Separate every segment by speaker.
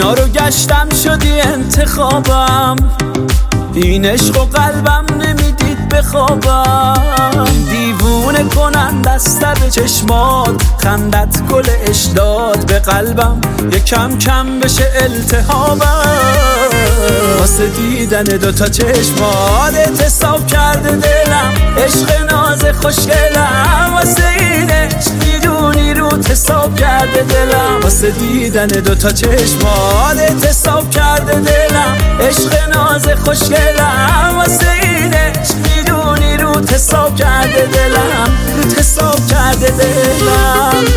Speaker 1: اینا رو گشتم شدی انتخابم، این عشق و قلبم نمیدید بخوابم. دیوونه کنن دسته به چشمات، خندت گل اشداد به قلبم، یه کم کم بشه التهابم. واسه دیدن دوتا چشمات اعتصاب کرده دلم، عشق ناز خوشگلم. واسه این عشق میدونی رو حساب کرده دلم، واسه دیدن دوتا چشمات اعتصاب کرده دلم، عشق ناز خوشگلم. واسه این عشق میدونی رو حساب کرده دلم، رو حساب کرده دلم.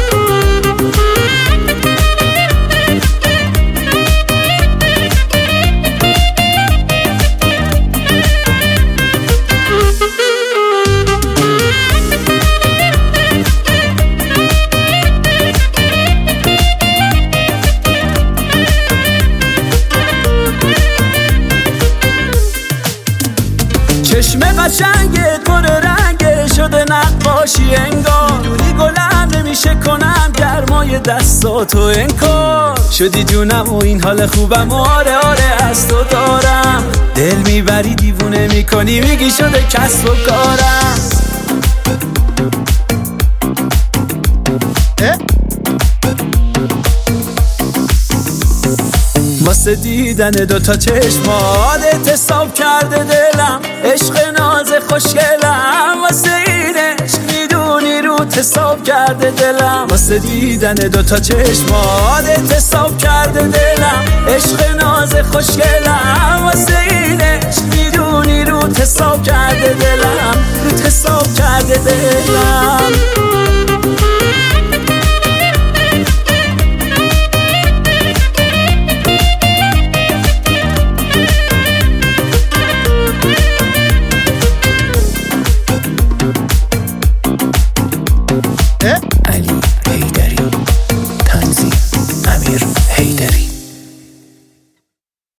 Speaker 1: چشم قشنگه کن رنگه شده نقاشی انگار، دونی گلم نمیشه کنم گرمای دستاتو انکار. شدی جونم و این حال خوبم، آره آره از تو دارم. دل میبری دیوونه میکنی، میگی شده کسب و کارم. واسه دیدن دوتا چشمات اعتصاب کرده دلم، عشق ناز خوشگلم. واسه این عشق میدونی رو حساب کرده دلم، واسه دیدن دوتا چشمات اعتصاب کرده دلم، عشق ناز خوشگلم. واسه این عشق میدونی رو حساب کرده دلم، رو حساب کرده دلم.